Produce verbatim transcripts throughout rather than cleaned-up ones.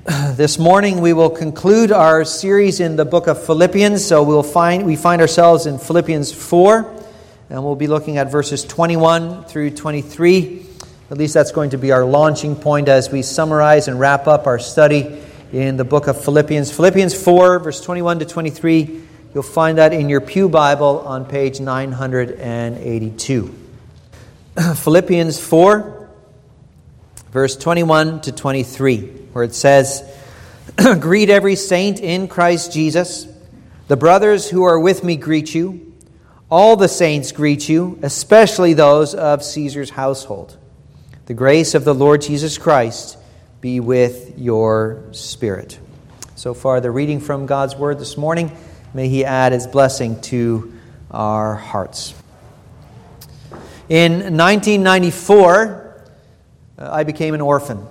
This morning we will conclude our series in the book of Philippians. So we'll find we find ourselves in Philippians four, and we'll be looking at verses twenty-one through twenty-three. At least that's going to be our launching point as we summarize and wrap up our study in the book of Philippians. Philippians four, verse twenty-one to twenty-three. You'll find that in your pew Bible on page nine hundred eighty-two. Philippians four, verse twenty-one to twenty-three. Where it says, "Greet every saint in Christ Jesus. The brothers who are with me greet you. All the saints greet you, especially those of Caesar's household. The grace of the Lord Jesus Christ be with your spirit." So far, the reading from God's Word this morning. May He add His blessing to our hearts. In nineteen ninety-four, I became an orphan.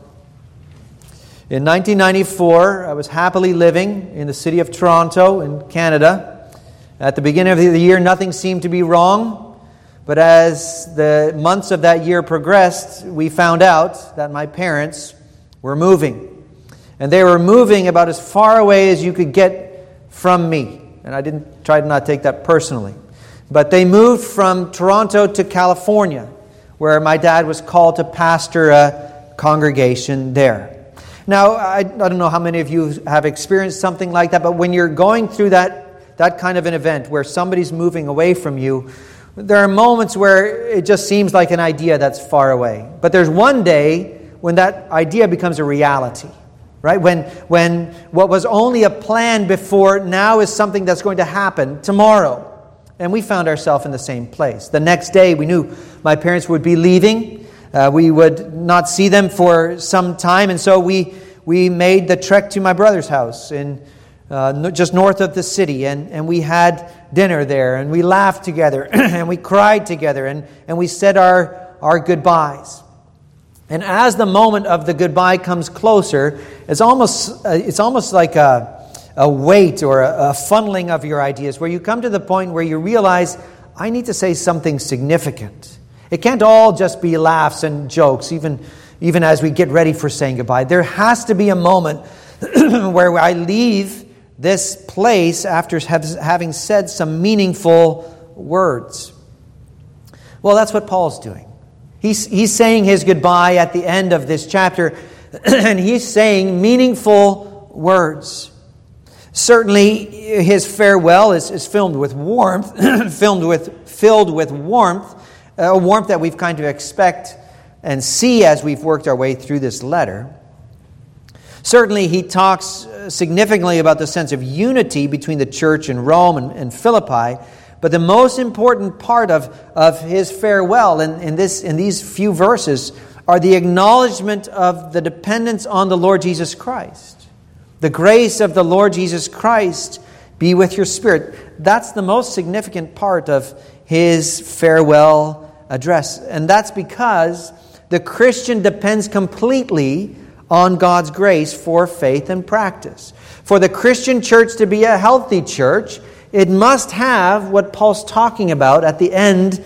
In nineteen ninety-four, I was happily living in the city of Toronto in Canada. At the beginning of the year, nothing seemed to be wrong. But as the months of that year progressed, we found out that my parents were moving. And they were moving about as far away as you could get from me. And I didn't try to not take that personally. But they moved from Toronto to California, where my dad was called to pastor a congregation there. Now, I, I don't know how many of you have experienced something like that, but when you're going through that, that kind of an event where somebody's moving away from you, there are moments where it just seems like an idea that's far away. But there's one day when that idea becomes a reality, right? When, when what was only a plan before now is something that's going to happen tomorrow. And we found ourselves in the same place. The next day, we knew my parents would be leaving. Uh, we would not see them for some time, and so we we made the trek to my brother's house in uh, just north of the city, and, and we had dinner there, and we laughed together, and we cried together, and, and we said our, our goodbyes. And as the moment of the goodbye comes closer, it's almost uh, it's almost like a, a weight or a, a funneling of your ideas, where you come to the point where you realize, I need to say something significant. It can't all just be laughs and jokes, even, even as we get ready for saying goodbye. There has to be a moment where I leave this place after having said some meaningful words. Well, that's what Paul's doing. He's, he's saying his goodbye at the end of this chapter, and he's saying meaningful words. Certainly, his farewell is, is filled with warmth, filled with, filled with warmth, a warmth that we've kind of expect and see as we've worked our way through this letter. Certainly, he talks significantly about the sense of unity between the church in Rome and, and Philippi. But the most important part of, of his farewell in, in, this, in these few verses are the acknowledgement of the dependence on the Lord Jesus Christ. The grace of the Lord Jesus Christ be with your spirit. That's the most significant part of his farewell address. And that's because the Christian depends completely on God's grace for faith and practice. For the Christian church to be a healthy church, it must have what Paul's talking about at the end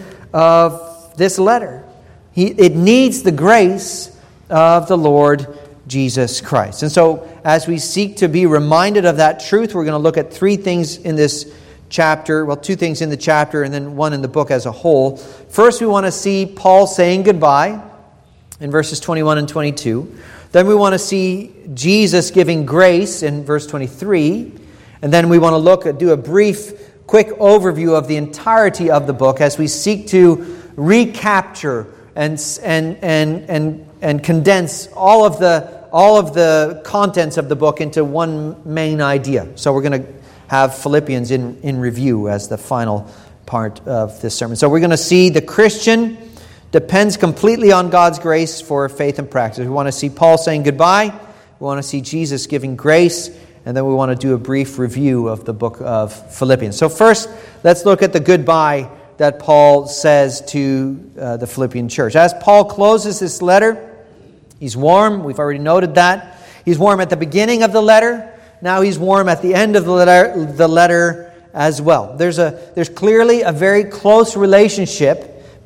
of this letter. He, it needs the grace of the Lord Jesus Christ. And so as we seek to be reminded of that truth, we're going to look at three things in this chapter, well, two things in the chapter and then one in the book as a whole. First, we want to see Paul saying goodbye in verses twenty-one and twenty-two. Then we want to see Jesus giving grace in verse twenty-three. And then we want to look, do a brief, quick overview of the entirety of the book as we seek to recapture and and and and and condense all of the all of the contents of the book into one main idea. So we're going to have Philippians in, in review as the final part of this sermon. So we're going to see the Christian depends completely on God's grace for faith and practice. We want to see Paul saying goodbye. We want to see Jesus giving grace. And then we want to do a brief review of the book of Philippians. So first, let's look at the goodbye that Paul says to uh, the Philippian church. As Paul closes this letter, he's warm. We've already noted that. He's warm at the beginning of the letter. Now he's warm at the end of the letter, the letter as well. There's a there's clearly a very close relationship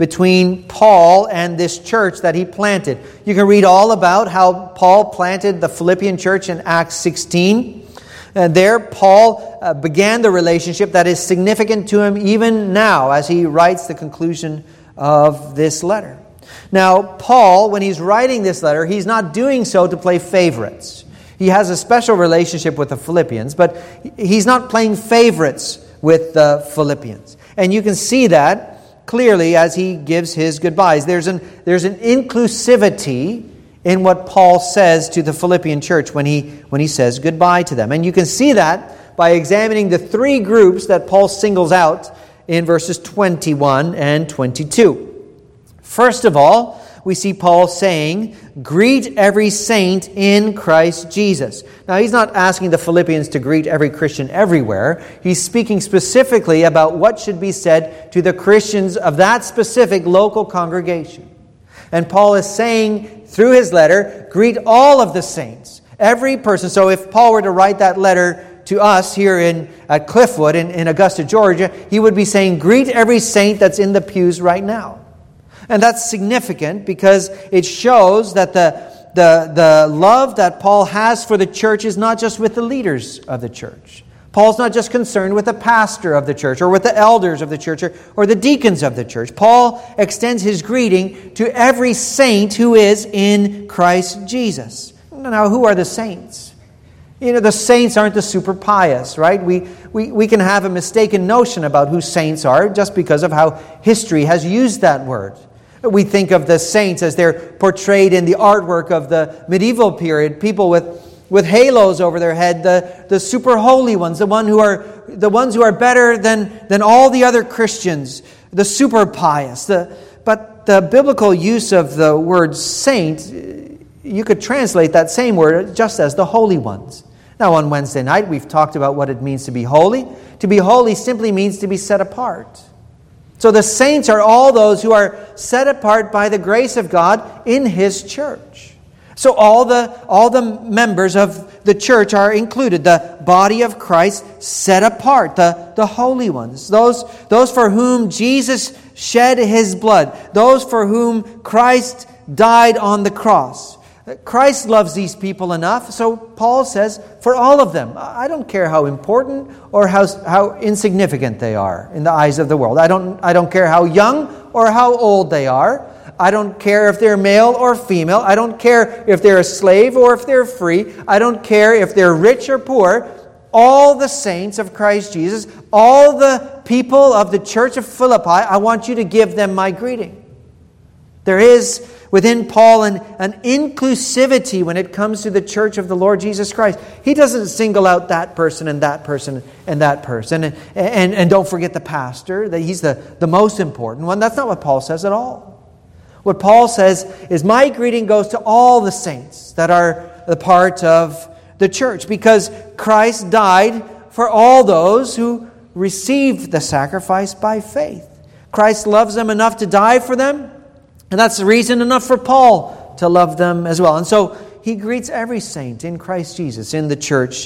between Paul and this church that he planted. You can read all about how Paul planted the Philippian church in Acts sixteen. And there, Paul uh, began the relationship that is significant to him even now as he writes the conclusion of this letter. Now, Paul, when he's writing this letter, he's not doing so to play favorites. He has a special relationship with the Philippians, but he's not playing favorites with the Philippians. And you can see that clearly as he gives his goodbyes. There's an, there's an inclusivity in what Paul says to the Philippian church when he, when he says goodbye to them. And you can see that by examining the three groups that Paul singles out in verses twenty-one and twenty-two. First of all, we see Paul saying, greet every saint in Christ Jesus. Now, he's not asking the Philippians to greet every Christian everywhere. He's speaking specifically about what should be said to the Christians of that specific local congregation. And Paul is saying through his letter, greet all of the saints, every person. So if Paul were to write that letter to us here in at Cliffwood in, in Augusta, Georgia, he would be saying, greet every saint that's in the pews right now. And that's significant because it shows that the, the, the love that Paul has for the church is not just with the leaders of the church. Paul's not just concerned with the pastor of the church or with the elders of the church or, or the deacons of the church. Paul extends his greeting to every saint who is in Christ Jesus. Now, who are the saints? You know, the saints aren't the super pious, right? We, we, we can have a mistaken notion about who saints are just because of how history has used that word. We think of the saints as they're portrayed in the artwork of the medieval period, people with with halos over their head, the, the super holy ones, the one who are the ones who are better than, than all the other Christians, the super pious. The, but the biblical use of the word saint, you could translate that same word just as the holy ones. Now on Wednesday night we've talked about what it means to be holy. To be holy simply means to be set apart. So the saints are all those who are set apart by the grace of God in His church. So all the all the members of the church are included. The body of Christ set apart, the, the holy ones. Those, those for whom Jesus shed His blood. Those for whom Christ died on the cross. Christ loves these people enough, so Paul says, for all of them. I don't care how important or how, how insignificant they are in the eyes of the world. I don't, I don't care how young or how old they are. I don't care if they're male or female. I don't care if they're a slave or if they're free. I don't care if they're rich or poor. All the saints of Christ Jesus, all the people of the church of Philippi, I want you to give them my greeting. There is within Paul an, an inclusivity when it comes to the church of the Lord Jesus Christ. He doesn't single out that person and that person and that person. And, and, and don't forget the pastor, that he's the, the most important one. That's not what Paul says at all. What Paul says is, my greeting goes to all the saints that are the part of the church, because Christ died for all those who received the sacrifice by faith. Christ loves them enough to die for them, and that's the reason enough for Paul to love them as well. And so he greets every saint in Christ Jesus in the church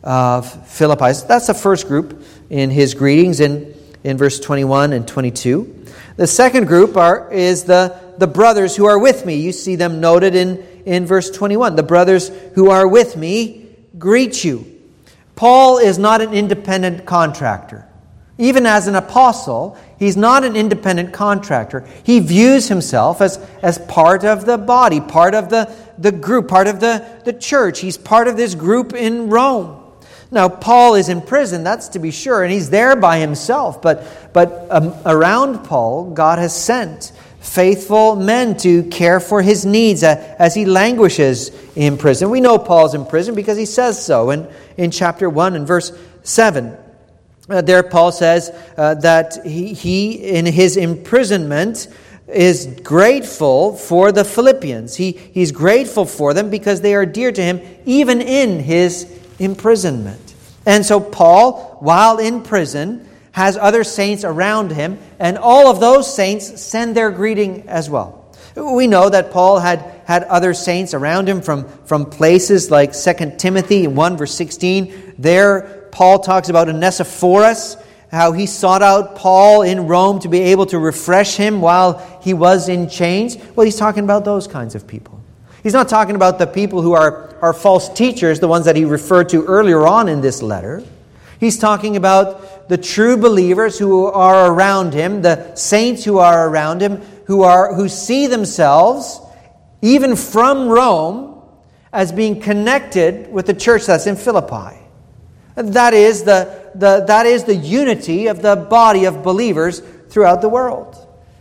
of Philippi. That's the first group in his greetings in, in verse twenty-one and twenty-two. The second group are is the, the brothers who are with me. You see them noted in, in verse twenty-one. The brothers who are with me greet you. Paul is not an independent contractor. Even as an apostle, he's not an independent contractor. He views himself as, as part of the body, part of the, the group, part of the, the church. He's part of this group in Rome. Now, Paul is in prison, that's to be sure, and he's there by himself. But, but um, around Paul, God has sent faithful men to care for his needs as he languishes in prison. We know Paul's in prison because he says so in, in chapter one and verse seven. Uh, there Paul says uh, that he, he, in his imprisonment, is grateful for the Philippians. He, he's grateful for them because they are dear to him even in his imprisonment. And so Paul, while in prison, has other saints around him, and all of those saints send their greeting as well. We know that Paul had, had other saints around him from, from places like Second Timothy one verse sixteen. There Paul talks about Onesiphorus, how he sought out Paul in Rome to be able to refresh him while he was in chains. Well, he's talking about those kinds of people. He's not talking about the people who are, are false teachers, the ones that he referred to earlier on in this letter. He's talking about the true believers who are around him, the saints who are around him, who are who see themselves, even from Rome, as being connected with the church that's in Philippi. That is the, the, that is the unity of the body of believers throughout the world.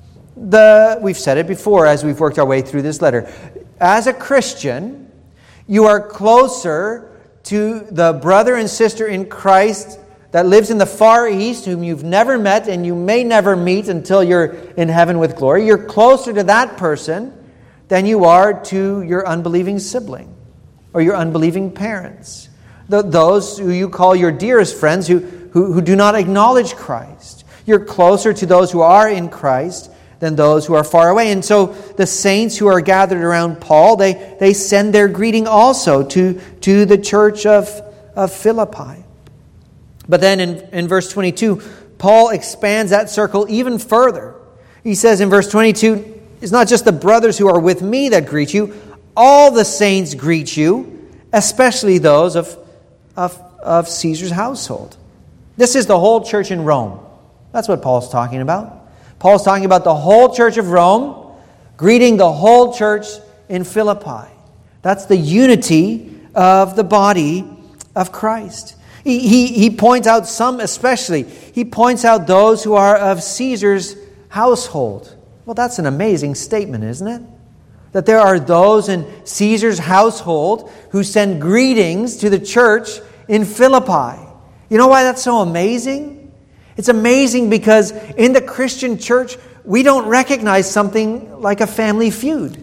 The, we've said it before as we've worked our way through this letter. As a Christian, you are closer to the brother and sister in Christ that lives in the Far East, whom you've never met and you may never meet until you're in heaven with glory. You're closer to that person than you are to your unbelieving sibling or your unbelieving parents. Those who you call your dearest friends who, who, who do not acknowledge Christ. You're closer to those who are in Christ than those who are far away. And so the saints who are gathered around Paul, they, they send their greeting also to, to the church of, of Philippi. But then in, in verse twenty-two, Paul expands that circle even further. He says in verse twenty-two, it's not just the brothers who are with me that greet you, all the saints greet you, especially those of Of, of Caesar's household. This is the whole church in Rome. That's what Paul's talking about. Paul's talking about the whole church of Rome greeting the whole church in Philippi. That's the unity of the body of Christ. He, he, he points out some especially. He points out those who are of Caesar's household. Well, that's an amazing statement, isn't it? That there are those in Caesar's household who send greetings to the church in Philippi. You know why that's so amazing? It's amazing because in the Christian church, we don't recognize something like a family feud.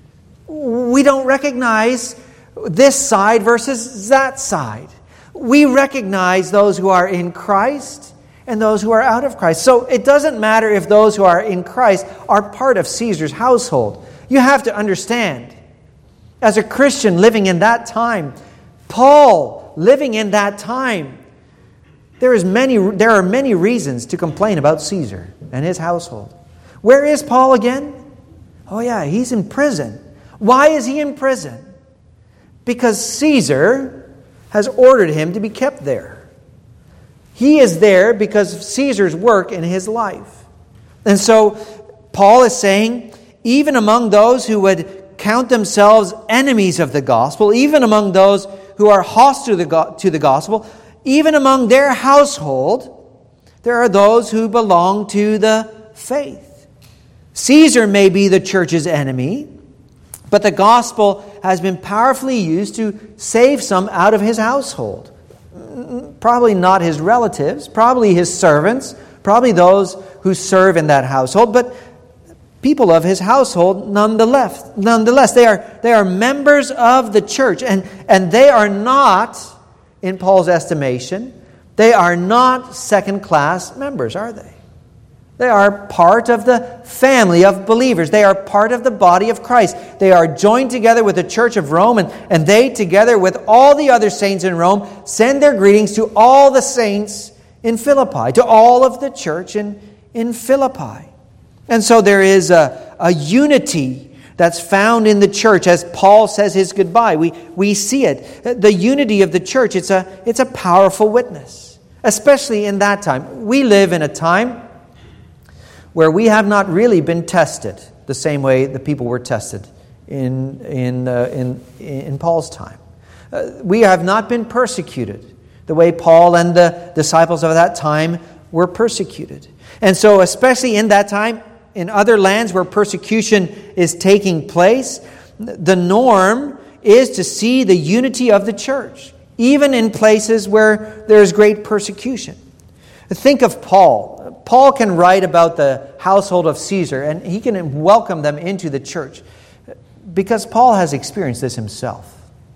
We don't recognize this side versus that side. We recognize those who are in Christ and those who are out of Christ. So it doesn't matter if those who are in Christ are part of Caesar's household. You have to understand, as a Christian living in that time, Paul living in that time, there is many, there are many reasons to complain about Caesar and his household. Where is Paul again? Oh yeah, he's in prison. Why is he in prison? Because Caesar has ordered him to be kept there. He is there because of Caesar's work in his life. And so Paul is saying, even among those who would count themselves enemies of the gospel, even among those who are hostile to the, go- to the gospel, even among their household, there are those who belong to the faith. Caesar may be the church's enemy, but the gospel has been powerfully used to save some out of his household. Probably not his relatives, probably his servants, probably those who serve in that household, but people of his household nonetheless. Nonetheless, they are, they are members of the church, and, and they are not, in Paul's estimation, they are not second-class members, are they? They are part of the family of believers. They are part of the body of Christ. They are joined together with the church of Rome, and, and they, together with all the other saints in Rome, send their greetings to all the saints in Philippi, to all of the church in, in Philippi. And so there is a, a unity that's found in the church as Paul says his goodbye. We, we see it. The unity of the church, it's a, it's a powerful witness, especially in that time. We live in a time where we have not really been tested the same way the people were tested in, in, uh, in, in Paul's time. Uh, we have not been persecuted the way Paul and the disciples of that time were persecuted. And so especially in that time, in other lands where persecution is taking place, the norm is to see the unity of the church, even in places where there is great persecution. Think of Paul. Paul can write about the household of Caesar, and he can welcome them into the church because Paul has experienced this himself.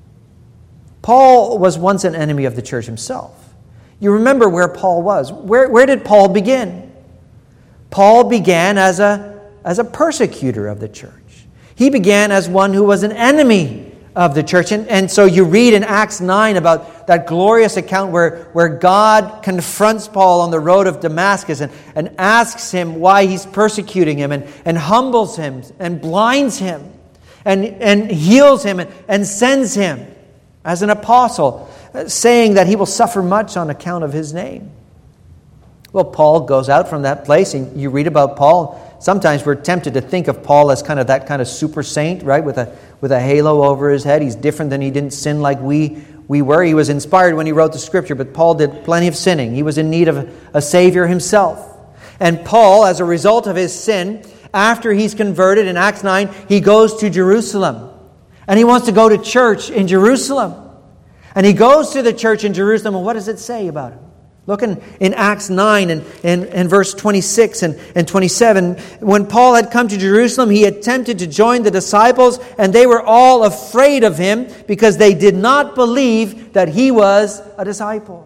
Paul was once an enemy of the church himself. You remember where Paul was. Where, where did Paul begin? Paul began as a, as a persecutor of the church. He began as one who was an enemy of the church. And, and so you read in Acts nine about that glorious account where, where God confronts Paul on the road of Damascus and, and asks him why he's persecuting him and, and humbles him and blinds him and, and heals him and, and sends him as an apostle, saying that he will suffer much on account of his name. Well, Paul goes out from that place, and you read about Paul. Sometimes we're tempted to think of Paul as kind of that kind of super saint, right, with a with a halo over his head. He's different than he didn't sin like we we were. He was inspired when he wrote the Scripture, but Paul did plenty of sinning. He was in need of a Savior himself. And Paul, as a result of his sin, after he's converted in Acts nine, he goes to Jerusalem. And he wants to go to church in Jerusalem. And he goes to the church in Jerusalem, and what does it say about him? Look in, in Acts nine and, and, and verse twenty-six and, and twenty-seven. When Paul had come to Jerusalem, he attempted to join the disciples, and they were all afraid of him because they did not believe that he was a disciple.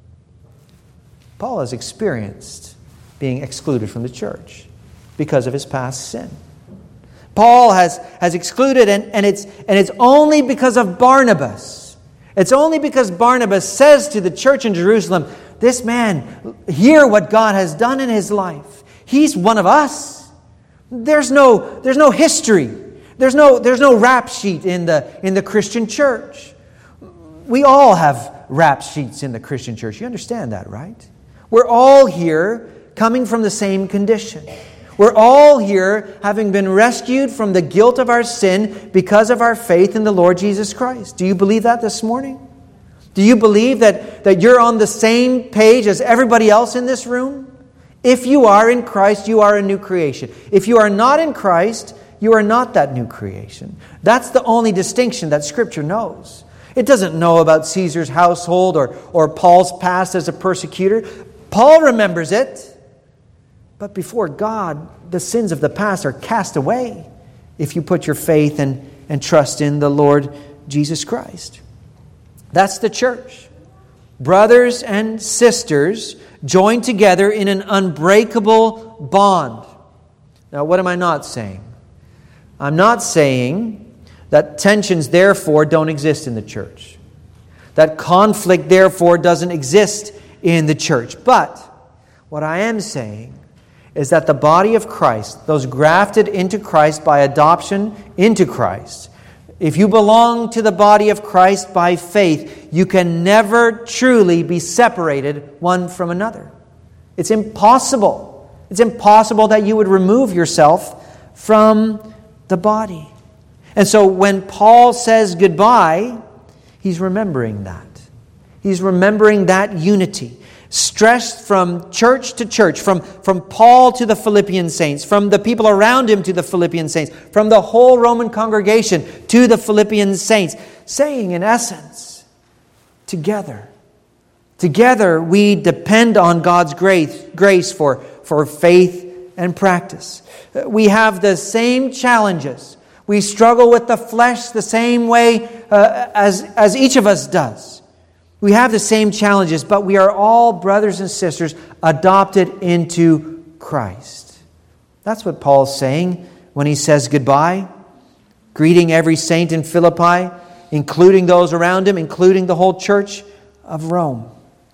Paul has experienced being excluded from the church because of his past sin. Paul has, has excluded, and, and, it's, and it's only because of Barnabas. It's only because Barnabas says to the church in Jerusalem, this man, hear what God has done in his life. He's one of us. There's no, there's no history. There's no, there's no rap sheet in the, in the Christian church. We all have rap sheets in the Christian church. You understand that, right? We're all here coming from the same condition. We're all here having been rescued from the guilt of our sin because of our faith in the Lord Jesus Christ. Do you believe that this morning? Do you believe that, that you're on the same page as everybody else in this room? If you are in Christ, you are a new creation. If you are not in Christ, you are not that new creation. That's the only distinction that Scripture knows. It doesn't know about Caesar's household or, or Paul's past as a persecutor. Paul remembers it. But before God, the sins of the past are cast away if you put your faith and, and trust in the Lord Jesus Christ. That's the church. Brothers and sisters joined together in an unbreakable bond. Now, what am I not saying? I'm not saying that tensions, therefore, don't exist in the church. That conflict, therefore, doesn't exist in the church. But what I am saying is that the body of Christ, those grafted into Christ by adoption into Christ, if you belong to the body of Christ by faith, you can never truly be separated one from another. It's impossible. It's impossible that you would remove yourself from the body. And so when Paul says goodbye, he's remembering that. He's remembering that unity. Stressed from church to church, from, from Paul to the Philippian saints, from the people around him to the Philippian saints, from the whole Roman congregation to the Philippian saints, saying in essence, together, together we depend on God's grace, grace for, for faith and practice. We have the same challenges. We struggle with the flesh the same way uh, as, as each of us does. We have the same challenges, but we are all brothers and sisters adopted into Christ. That's what Paul's saying when he says goodbye, greeting every saint in Philippi, including those around him, including the whole church of Rome.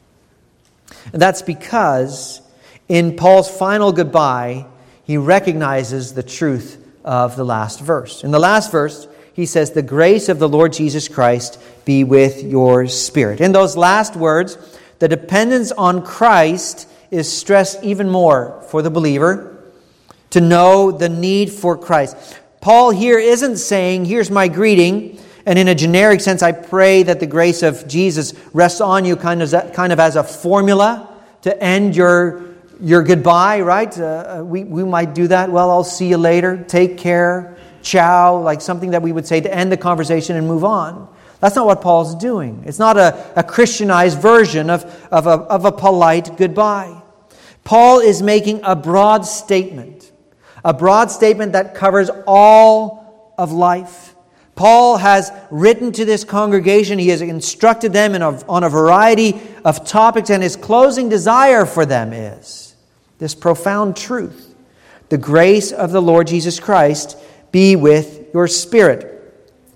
And that's because in Paul's final goodbye, he recognizes the truth of the last verse. In the last verse, he says, the grace of the Lord Jesus Christ be with your spirit. In those last words, the dependence on Christ is stressed even more for the believer to know the need for Christ. Paul here isn't saying, here's my greeting, and in a generic sense, I pray that the grace of Jesus rests on you kind of, kind of as a formula to end your, your goodbye, right? Uh, we, we might do that. Well, I'll see you later. Take care. Ciao, like something that we would say to end the conversation and move on. That's not what Paul's doing. It's not a, a Christianized version of, of, a, of a polite goodbye. Paul is making a broad statement. A broad statement that covers all of life. Paul has written to this congregation. He has instructed them in a, on a variety of topics, and his closing desire for them is this profound truth. The grace of the Lord Jesus Christ be with your spirit.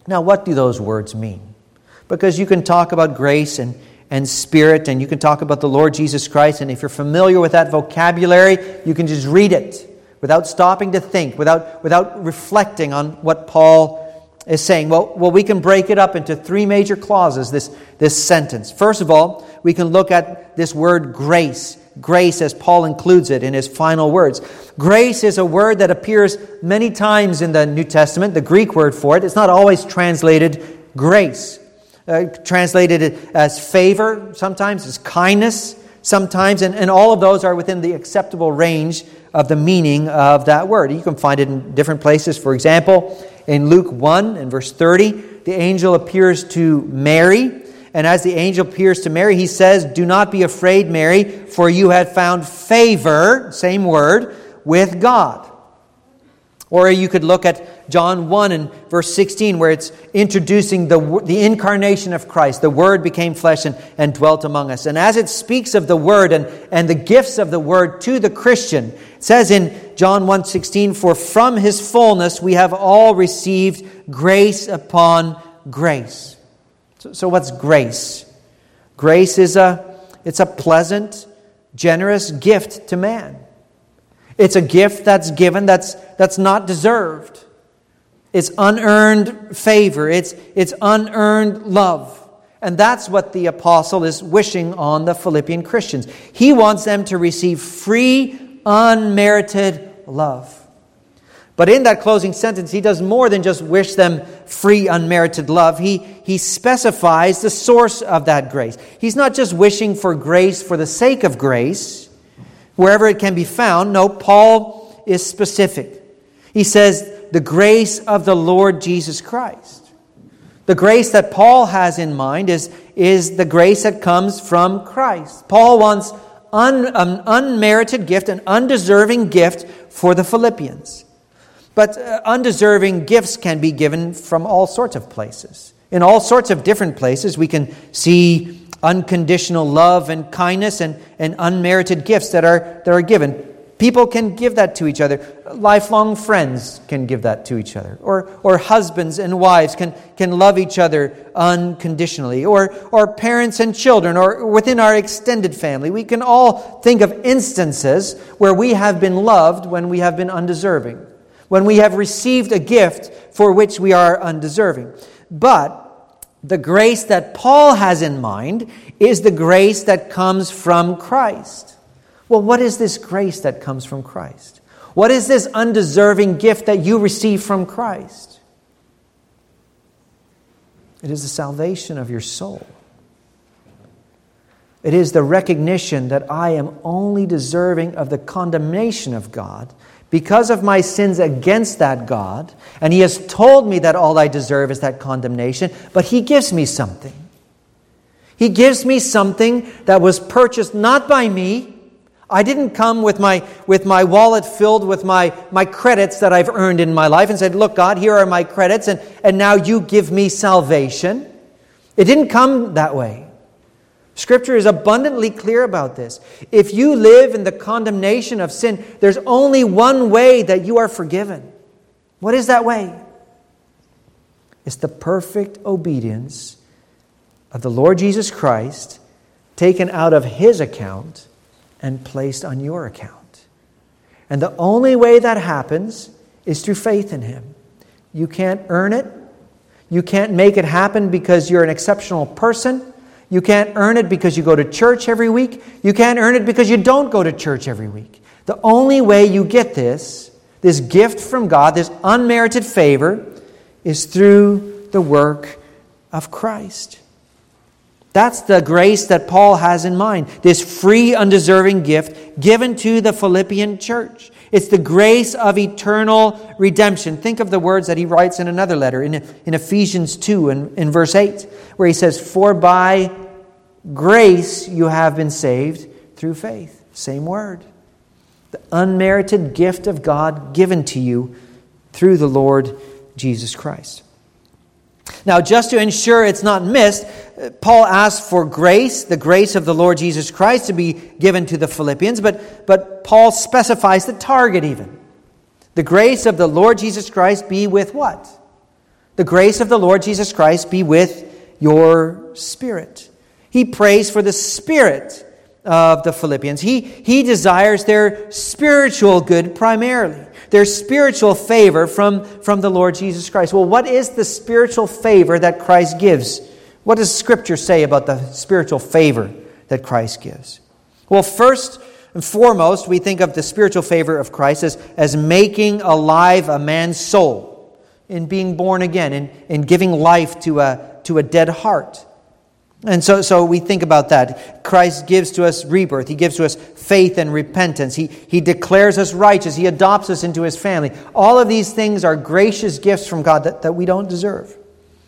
Now, what do those words mean? Because you can talk about grace and, and Spirit, and you can talk about the Lord Jesus Christ, and if you're familiar with that vocabulary, you can just read it without stopping to think, without, without reflecting on what Paul is saying. Well, well, we can break it up into three major clauses, this, this sentence. First of all, we can look at this word grace. Grace, as Paul includes it in his final words. Grace is a word that appears many times in the New Testament, the Greek word for it. It's not always translated grace. Uh, translated as favor, sometimes as kindness, sometimes, and, and all of those are within the acceptable range of the meaning of that word. You can find it in different places. For example, in Luke one and verse thirty, the angel appears to Mary, and as the angel appears to Mary, he says, "Do not be afraid, Mary, for you have found favor," same word, "with God." Or you could look at John one and verse sixteen, where it's introducing the, the incarnation of Christ. The Word became flesh and, and dwelt among us. And as it speaks of the Word and, and the gifts of the Word to the Christian, it says in John one sixteen, "For from His fullness we have all received grace upon grace." So, so what's grace? Grace is a, it's a pleasant, generous gift to man. It's a gift that's given that's that's not deserved. It's unearned favor. It's it's unearned love. And that's what the apostle is wishing on the Philippian Christians. He wants them to receive free, unmerited love. But in that closing sentence, he does more than just wish them free, unmerited love. He, he specifies the source of that grace. He's not just wishing for grace for the sake of grace, wherever it can be found. No, Paul is specific. He says, the grace of the Lord Jesus Christ. The grace that Paul has in mind is, is the grace that comes from Christ. Paul wants un, an unmerited gift, an undeserving gift for the Philippians. But uh, undeserving gifts can be given from all sorts of places. In all sorts of different places, we can see unconditional love and kindness and, and unmerited gifts that are, that are given. People can give that to each other. Lifelong friends can give that to each other. Or, or husbands and wives can, can love each other unconditionally. Or, or parents and children, or within our extended family. We can all think of instances where we have been loved when we have been undeserving. When we have received a gift for which we are undeserving. But the grace that Paul has in mind is the grace that comes from Christ. Well, what is this grace that comes from Christ? What is this undeserving gift that you receive from Christ? It is the salvation of your soul. It is the recognition that I am only deserving of the condemnation of God because of my sins against that God, and He has told me that all I deserve is that condemnation, but He gives me something. He gives me something that was purchased not by me. I didn't come with my with my wallet filled with my, my credits that I've earned in my life and said, "Look, God, here are my credits, and, and now you give me salvation." It didn't come that way. Scripture is abundantly clear about this. If you live in the condemnation of sin, there's only one way that you are forgiven. What is that way? It's the perfect obedience of the Lord Jesus Christ, taken out of His account and placed on your account. And the only way that happens is through faith in Him. You can't earn it. You can't make it happen because you're an exceptional person. You can't earn it because you go to church every week. You can't earn it because you don't go to church every week. The only way you get this, this gift from God, this unmerited favor, is through the work of Christ. That's the grace that Paul has in mind. This free, undeserving gift given to the Philippian church. It's the grace of eternal redemption. Think of the words that he writes in another letter, in, in Ephesians two, in, in verse eight, where he says, "For by grace you have been saved through faith." Same word. The unmerited gift of God given to you through the Lord Jesus Christ. Now, just to ensure it's not missed, Paul asks for grace, the grace of the Lord Jesus Christ, to be given to the Philippians, but, but Paul specifies the target even. The grace of the Lord Jesus Christ be with what? The grace of the Lord Jesus Christ be with your spirit. He prays for the spirit of the Philippians. He, he desires their spiritual good primarily, their spiritual favor from, from the Lord Jesus Christ. Well, what is the spiritual favor that Christ gives? What does Scripture say about the spiritual favor that Christ gives? Well, first and foremost, we think of the spiritual favor of Christ as, as making alive a man's soul, in being born again, in, in giving life to a, to a dead heart. And so, so we think about that. Christ gives to us rebirth. He gives to us faith and repentance. He, he declares us righteous. He adopts us into His family. All of these things are gracious gifts from God that, that we don't deserve.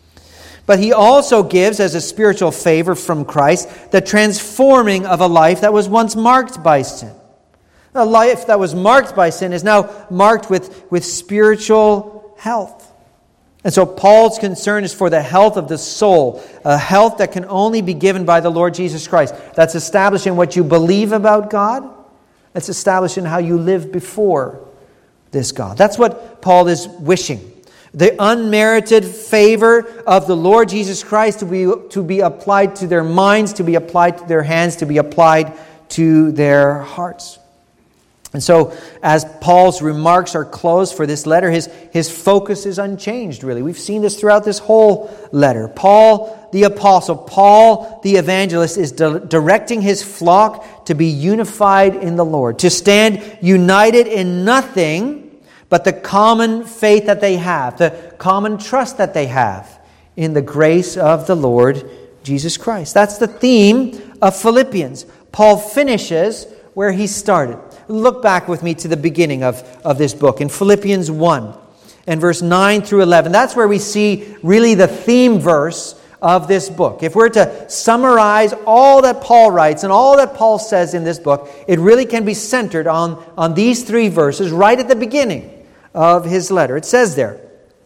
But He also gives, as a spiritual favor from Christ, the transforming of a life that was once marked by sin. A life that was marked by sin is now marked with, with spiritual health. And so Paul's concern is for the health of the soul, a health that can only be given by the Lord Jesus Christ. That's established in what you believe about God. That's established in how you live before this God. That's what Paul is wishing. The unmerited favor of the Lord Jesus Christ to be, to be applied to their minds, to be applied to their hands, to be applied to their hearts. And so, as Paul's remarks are closed for this letter, his, his focus is unchanged, really. We've seen this throughout this whole letter. Paul, the apostle, Paul, the evangelist, is di- directing his flock to be unified in the Lord, to stand united in nothing but the common faith that they have, the common trust that they have in the grace of the Lord Jesus Christ. That's the theme of Philippians. Paul finishes where he started. Look back with me to the beginning of, of this book in Philippians one and verse nine through eleven. That's where we see really the theme verse of this book. If we're to summarize all that Paul writes and all that Paul says in this book, it really can be centered on, on these three verses right at the beginning of his letter. It says there,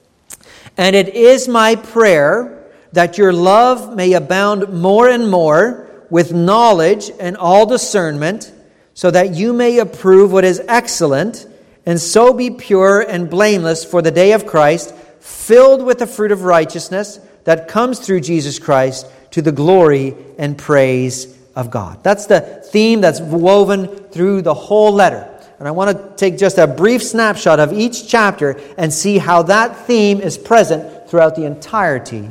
"And it is my prayer that your love may abound more and more with knowledge and all discernment, so that you may approve what is excellent, and so be pure and blameless for the day of Christ, filled with the fruit of righteousness that comes through Jesus Christ to the glory and praise of God." That's the theme that's woven through the whole letter. And I want to take just a brief snapshot of each chapter and see how that theme is present throughout the entirety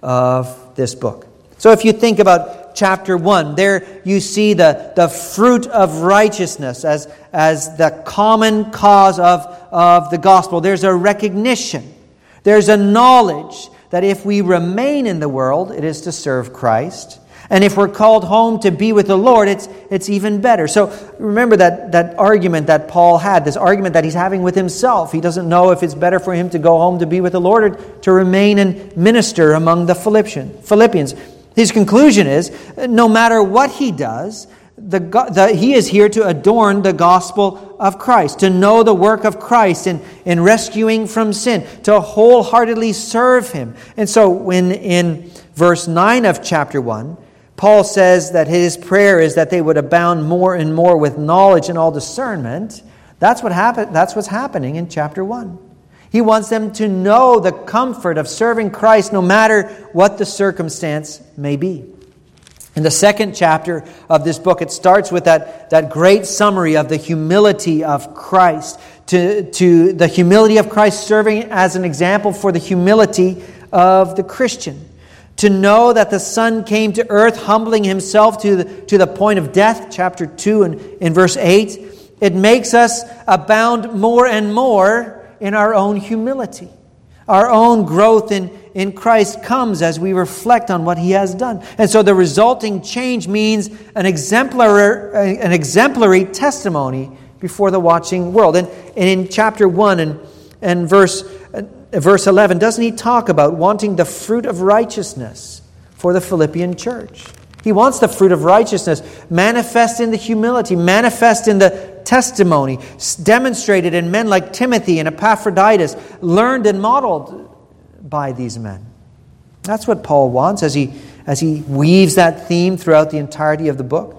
of this book. So if you think about chapter one, there you see the, the fruit of righteousness as, as the common cause of, of the gospel. There's a recognition. There's a knowledge that if we remain in the world, it is to serve Christ. And if we're called home to be with the Lord, it's it's even better. So remember that, that argument that Paul had, this argument that he's having with himself. He doesn't know if it's better for him to go home to be with the Lord or to remain and minister among the Philippians. His conclusion is, no matter what he does, the, the, he is here to adorn the gospel of Christ, to know the work of Christ in, in rescuing from sin, to wholeheartedly serve Him. And so when in verse nine of chapter one, Paul says that his prayer is that they would abound more and more with knowledge and all discernment, that's what happen, that's what's happening in chapter one. He wants them to know the comfort of serving Christ no matter what the circumstance may be. In the second chapter of this book, it starts with that, that great summary of the humility of Christ. To, to the humility of Christ serving as an example for the humility of the Christian. To know that the Son came to earth, humbling Himself to the, to the point of death, chapter two and in verse eight. It makes us abound more and more in our own humility. Our own growth in, in Christ comes as we reflect on what He has done. And so the resulting change means an exemplary, an exemplary testimony before the watching world. And, and in chapter one and, and verse, uh, verse eleven, doesn't he talk about wanting the fruit of righteousness for the Philippian church? He wants the fruit of righteousness manifest in the humility, manifest in the testimony, demonstrated in men like Timothy and Epaphroditus, learned and modeled by these men. That's what Paul wants as he, as he weaves that theme throughout the entirety of the book.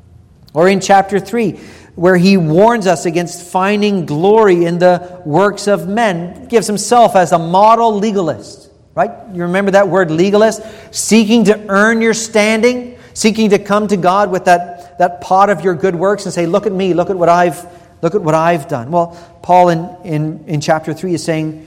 Or in chapter three, where he warns us against finding glory in the works of men, gives himself as a model legalist. right? You remember that word legalist? Seeking to earn your standing, seeking to come to God with that, that pot of your good works and say, look at me, look at what I've look at what I've done. Well, Paul in, in, in chapter three is saying,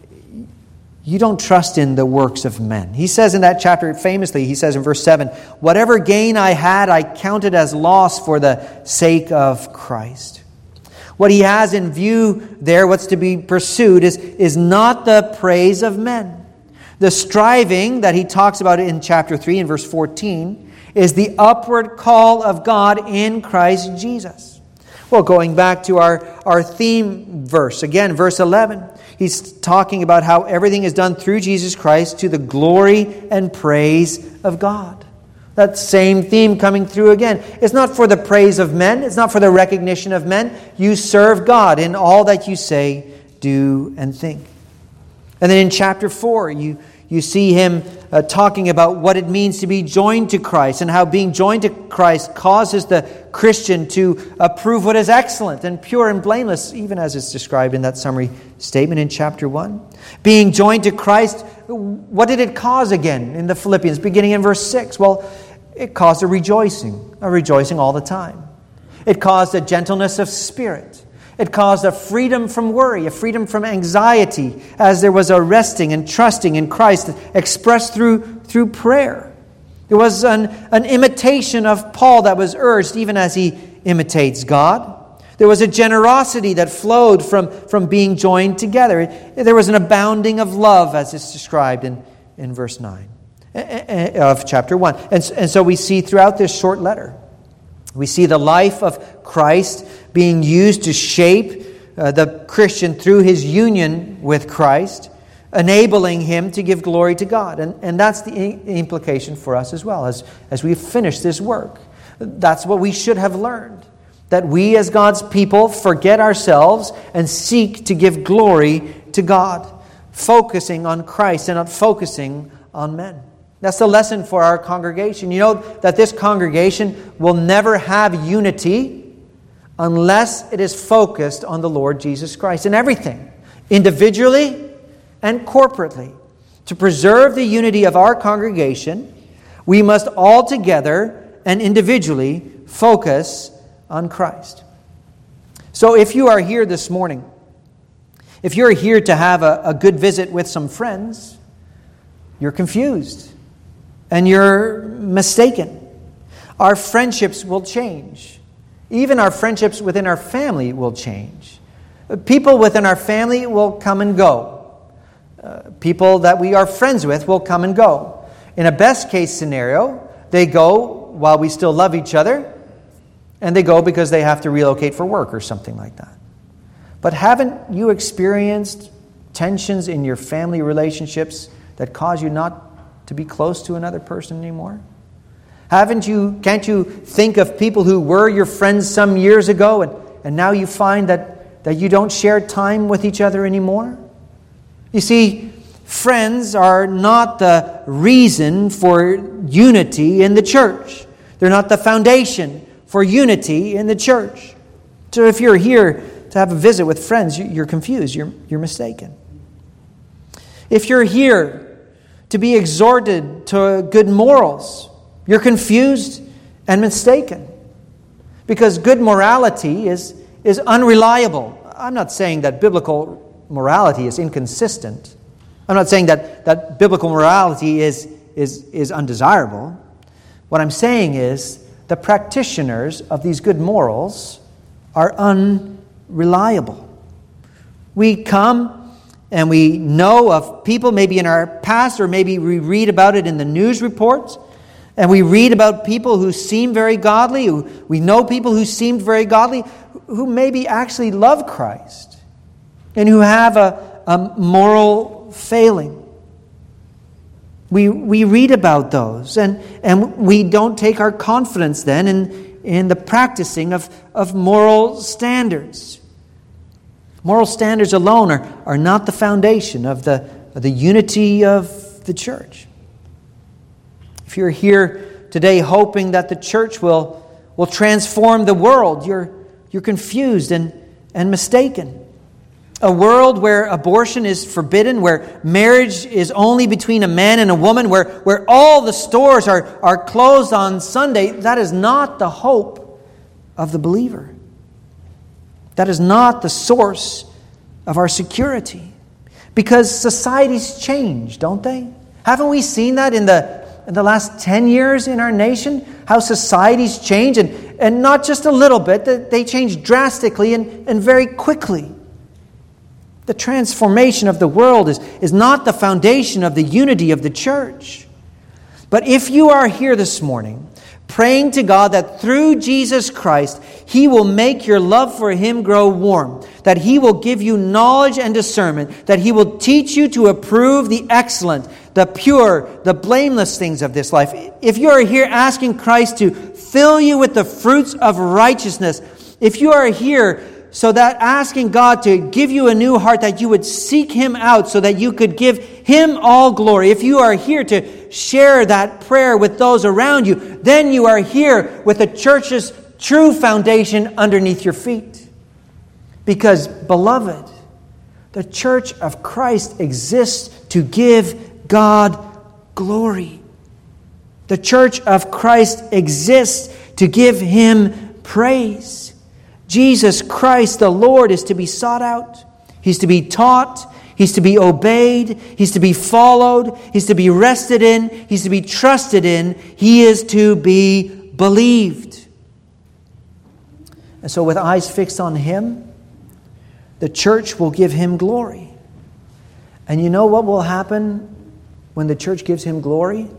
you don't trust in the works of men. He says in that chapter, famously, he says in verse seven, whatever gain I had, I counted as loss for the sake of Christ. What he has in view there, what's to be pursued, is, is not the praise of men. The striving that he talks about in chapter three in verse fourteen is the upward call of God in Christ Jesus. Well, going back to our, our theme verse, again, verse eleven, he's talking about how everything is done through Jesus Christ to the glory and praise of God. That same theme coming through again. It's not for the praise of men. It's not for the recognition of men. You serve God in all that you say, do, and think. And then in chapter four, you, you see him uh, talking about what it means to be joined to Christ and how being joined to Christ causes the Christian to approve what is excellent and pure and blameless, even as it's described in that summary statement in chapter one. Being joined to Christ, what did it cause again in the Philippians, beginning in verse six? Well, it caused a rejoicing, a rejoicing all the time. It caused a gentleness of spirit. It caused a freedom from worry, a freedom from anxiety, as there was a resting and trusting in Christ expressed through, through prayer. There was an, an imitation of Paul that was urged even as he imitates God. There was a generosity that flowed from, from being joined together. There was an abounding of love, as it's described in, in verse nine of chapter one. And, and so we see throughout this short letter, we see the life of Christ being used to shape uh, the Christian through his union with Christ, enabling him to give glory to God. And, and that's the implication for us as well, as, as we finish this work. That's what we should have learned, that we as God's people forget ourselves and seek to give glory to God, focusing on Christ and not focusing on men. That's the lesson for our congregation. You know that this congregation will never have unity unless it is focused on the Lord Jesus Christ in everything, individually and corporately. To preserve the unity of our congregation, we must all together and individually focus on Christ. So if you are here this morning, if you're here to have a, a good visit with some friends, you're confused. And you're mistaken. Our friendships will change. Even our friendships within our family will change. People within our family will come and go. Uh, people that we are friends with will come and go. In a best case scenario, they go while we still love each other, and they go because they have to relocate for work or something like that. But haven't you experienced tensions in your family relationships that cause you not to be close to another person anymore? Haven't you, can't you think of people who were your friends some years ago and, and now you find that, that you don't share time with each other anymore? You see, friends are not the reason for unity in the church. They're not the foundation for unity in the church. So if you're here to have a visit with friends, you're confused, you're, you're mistaken. If you're here to be exhorted to good morals, you're confused and mistaken. Because good morality is, is unreliable. I'm not saying that biblical morality is inconsistent. I'm not saying that, that biblical morality is, is, is undesirable. What I'm saying is the practitioners of these good morals are unreliable. We come and we know of people maybe in our past, or maybe we read about it in the news reports, and we read about people who seem very godly, who, we know people who seemed very godly, who maybe actually love Christ, and who have a, a moral failing. We, we read about those, and, and we don't take our confidence then in, in the practicing of, of moral standards. Moral standards alone are, are not the foundation of the, of the unity of the church. If you're here today hoping that the church will, will transform the world, you're, you're confused and, and mistaken. A world where abortion is forbidden, where marriage is only between a man and a woman, where, where all the stores are, are closed on Sunday, that is not the hope of the believer. That is not the source of our security. Because societies change, don't they? Haven't we seen that in the, in the last ten years in our nation? How societies change, and, and not just a little bit, they change drastically and, and very quickly. The transformation of the world is, is not the foundation of the unity of the church. But if you are here this morning praying to God that through Jesus Christ He will make your love for Him grow warm, that He will give you knowledge and discernment, that He will teach you to approve the excellent, the pure, the blameless things of this life. If you are here asking Christ to fill you with the fruits of righteousness, if you are here so that asking God to give you a new heart, that you would seek Him out so that you could give Him all glory. If you are here to share that prayer with those around you, then you are here with the church's true foundation underneath your feet. Because, beloved, the church of Christ exists to give God glory. The church of Christ exists to give Him praise. Jesus Christ, the Lord, is to be sought out. He's to be taught. He's to be obeyed. He's to be followed. He's to be rested in. He's to be trusted in. He is to be believed. And so with eyes fixed on Him, the church will give Him glory. And you know what will happen when the church gives Him glory?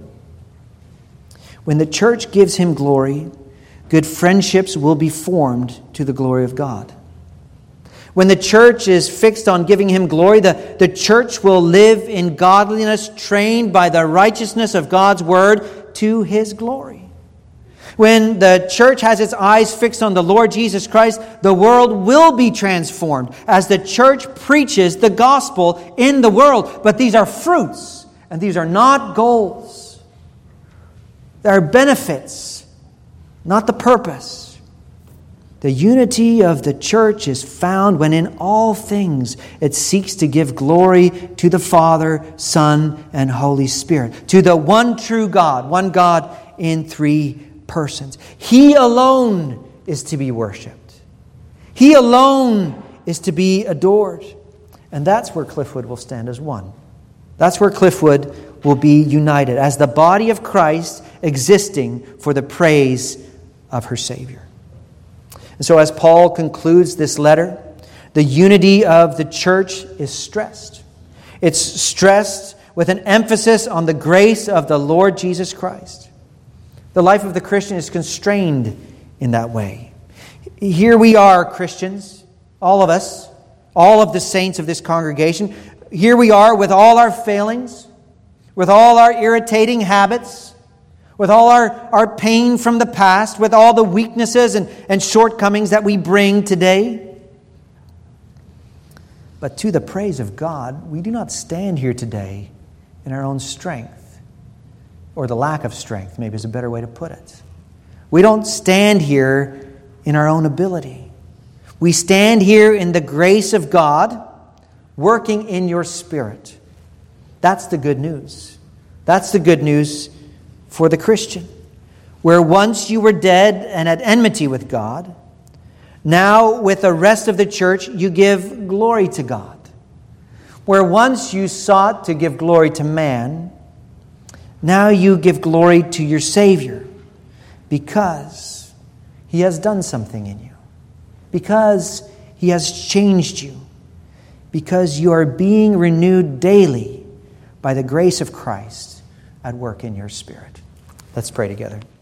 When the church gives Him glory, good friendships will be formed to the glory of God. When the church is fixed on giving Him glory, the, the church will live in godliness, trained by the righteousness of God's Word to His glory. When the church has its eyes fixed on the Lord Jesus Christ, the world will be transformed as the church preaches the gospel in the world. But these are fruits, and these are not goals. They are benefits, not the purpose. The unity of the church is found when in all things it seeks to give glory to the Father, Son, and Holy Spirit, to the one true God, one God in three persons. He alone is to be worshipped. He alone is to be adored. And that's where Cliffwood will stand as one. That's where Cliffwood will be united as the body of Christ, existing for the praise of her Savior. And so as Paul concludes this letter, the unity of the church is stressed. It's stressed with an emphasis on the grace of the Lord Jesus Christ. The life of the Christian is constrained in that way. Here we are, Christians, all of us, all of the saints of this congregation. Here we are with all our failings, with all our irritating habits, with all our, our pain from the past, with all the weaknesses and, and shortcomings that we bring today. But to the praise of God, we do not stand here today in our own strength, or the lack of strength, maybe is a better way to put it. We don't stand here in our own ability. We stand here in the grace of God, working in your spirit. That's the good news. That's the good news for the Christian. Where once you were dead and at enmity with God, now with the rest of the church you give glory to God. Where once you sought to give glory to man, now you give glory to your Savior, because He has done something in you, because He has changed you, because you are being renewed daily by the grace of Christ at work in your spirit. Let's pray together.